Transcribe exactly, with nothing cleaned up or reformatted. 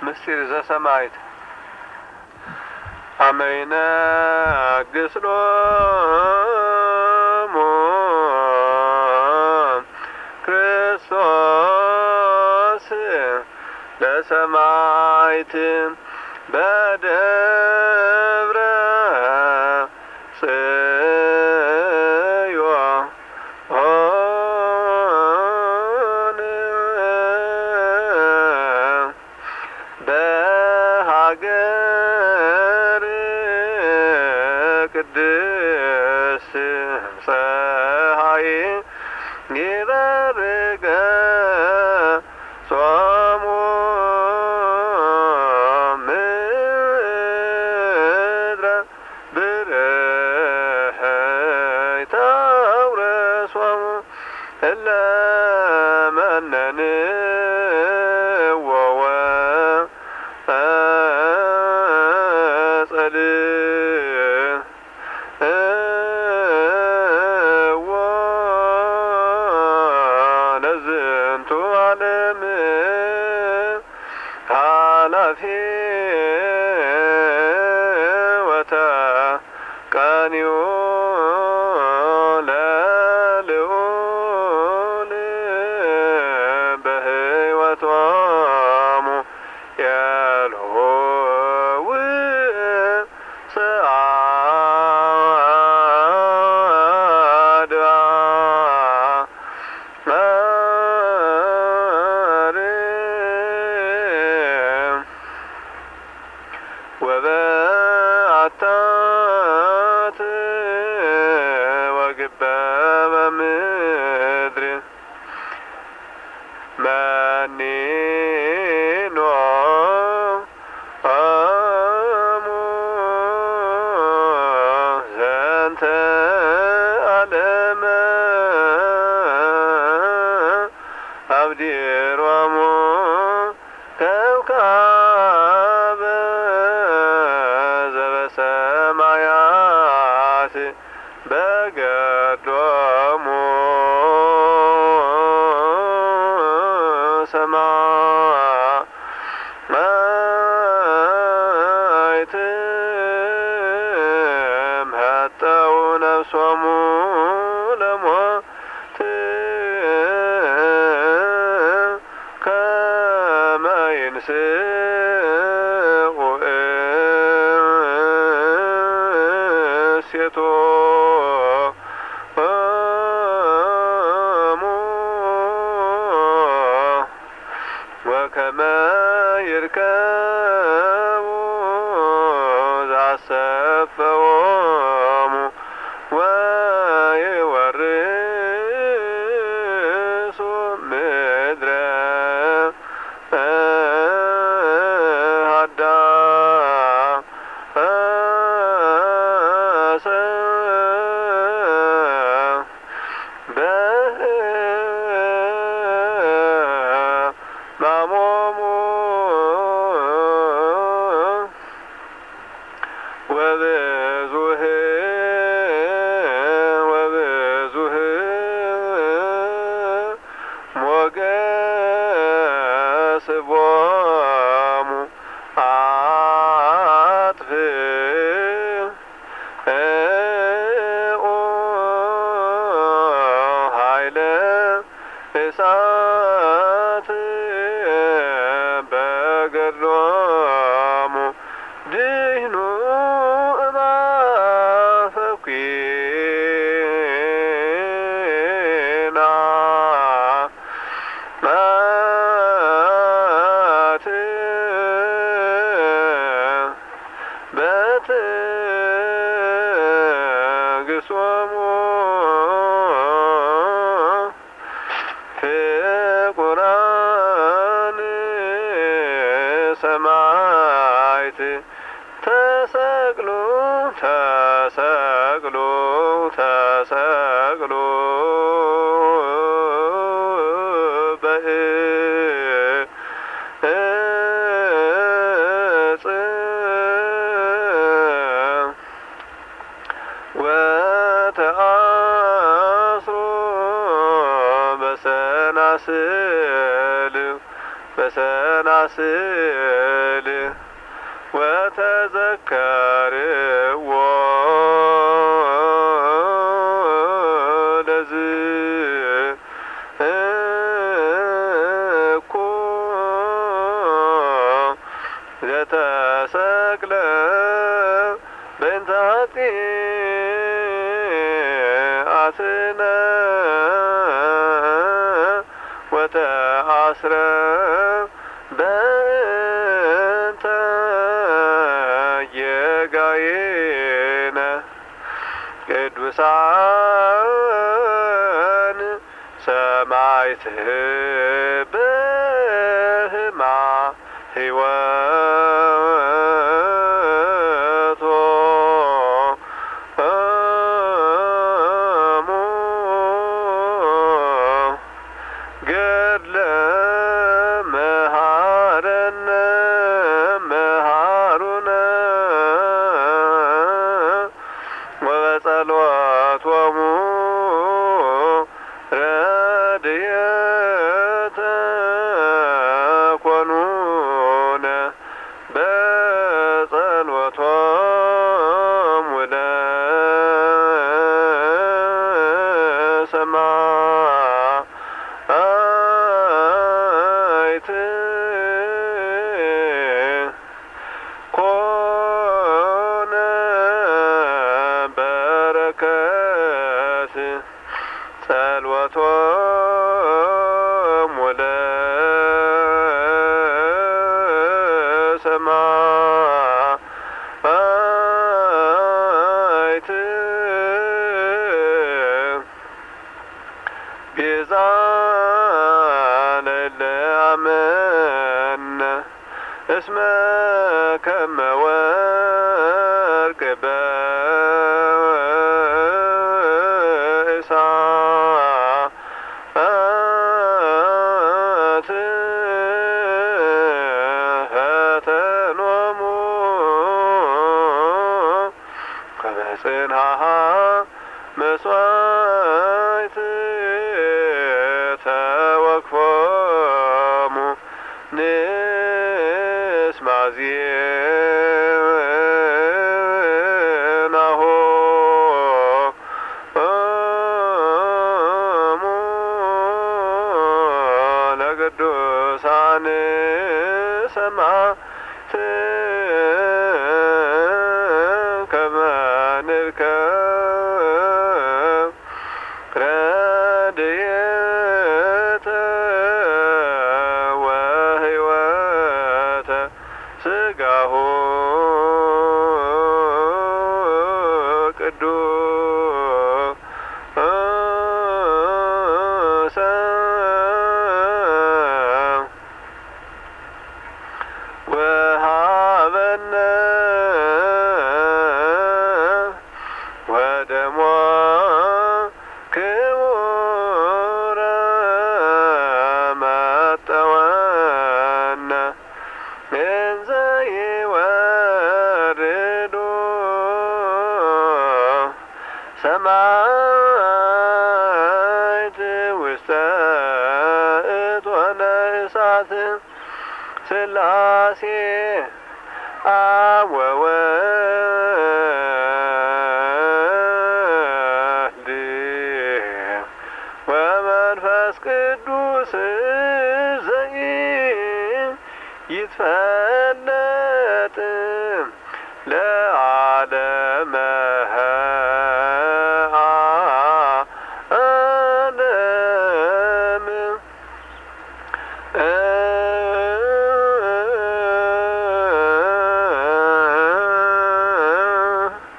ምስጢር ዘሰማይት አመይነ ግስሎሙ ክርስቶስ ለሰማይት በደብረ ጽዮን በሀገር ቅድስ ፀሐይ ይበርገ ጾሙ ምድረ ብርህይተ ውረሶሙ እለ መነንዎ ለዝንቱ ዓለም ኃላፊ ወተቃኒዮ ለልዑል በሕይወቶሙ የልሁ ወበአታት ወግበ በምድር መኒኖ አሙ ዘንተ ዓለመ አብዲሮሙ ከውካበ ዘበሰማያት በገዶሙ ሰማዕት መጠው ነፍሶሙ ለሞት ከመ ይንሥኡ እሴቶሙ ወከመ ይርከቡ ዘአሰፈዎሙ ወይወርሱ ምድረ ሃዳሰ በሕማሞሙ ወብዙሕ ወብዙሕ ሞገስ ቦሙ አጥፍኡ ኃይለ እሳት በገድሎሙ ድህኑ እማፈ ኩናት በትዕግሥቶሙ ፍቁራን ሰማዕት ተሰቅሎ ተሰቅሎ ተሰቅሎ በዕፀ ወተአስሮ በሰናስል በሰናስል ወተዘከርዎ ለዝኩ ዘተሰቅለ በእንተ ኃጢአትነ ወተአስረ በእንተ ጌጋየነ ቅዱሳን ሰማዕት በህማ ሕይወቶሙ ገድለ መሃረነ መሃሩነ ወበጸሎቶሙ ረድኤተ ኮኑነ በጸሎቶሙ ለሰማዕት ኮነ በረከት ጸሎቶሙ ለሰማዕት ቤዛ ለለአመነ እስመ ከመ ወርቅ በእሳት ፈተኖሙ ከመጽንሐ መስዋዕት ተወክፎሙ ንስማ ዜናሆ ለቅዱሳን ሰማዕት ከመ ንርከብ ረድኤተ ወሕይወተ ሥጋሁ ቅዱስ ወሀበነ ወደሞ ክቡረ መጠወነ እንዘ ይወርዱ ሰማዕት ውስተ እቶነ እሳት ሥላሴ አብ ወወልድ ወመንፈስ ቅዱስ ዘይትፈለጥ ለዓለመ